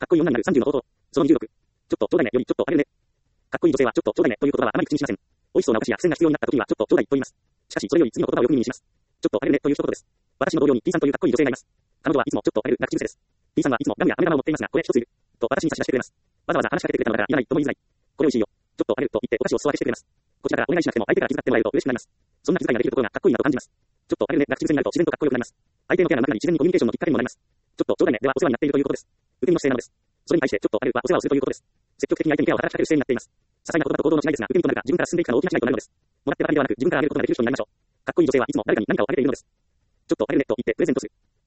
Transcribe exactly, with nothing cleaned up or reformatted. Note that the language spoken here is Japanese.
っこいい女になるさんじゅうの方法。そのにじゅうろく。ちょっとちょうだいねよりちょっとあげるね。かっこいい女性はちょっとちょうだいねという言葉はあまり口にしません。美味しそうなお菓子や付箋が必要になった時にはちょっとちょうだいと言います。しかしそれより次の言葉をよく耳にします。ちょっとあげるねという一言です。私の同僚に T さんというかっこいい女性がいます。彼女はいつもちょっとあげるが口癖です。T さんはいつもガムや飴玉を持っていますが、これ一ついる。と私に差し出してくれます。わざわざ話しかけてくれたのだからいらないとも言いづらい。これ美味しいよ。ちょっとあげると言ってお菓子を裾分けしてくれます。こちらからお願いしなくても相手から気遣ってもらえると嬉しくなります。そんな気遣いができるところがかっこいいなと感じます。ちょっとあげるねが口癖になると自然とかっこよくなります。相手のペアの中に自然にコミュニケーションのきっかけにもなります。ちょっとちょうだいねではお世話になっているということです。受け身の姿勢なのです。それに対してちょっとあげるはお世話をするということです。積極的に相手にペアを働きかける姿勢になっています。些細な言葉と行動の違いですが、受け身となるか自分から進んでいくかの大きな違いとなるのです。もらってばかりではなく自分からあげることができる人になりましょう。かっこいい女性はいつも誰かに何かをあげているのです。ちょっとあげるねと言ってプレゼントする。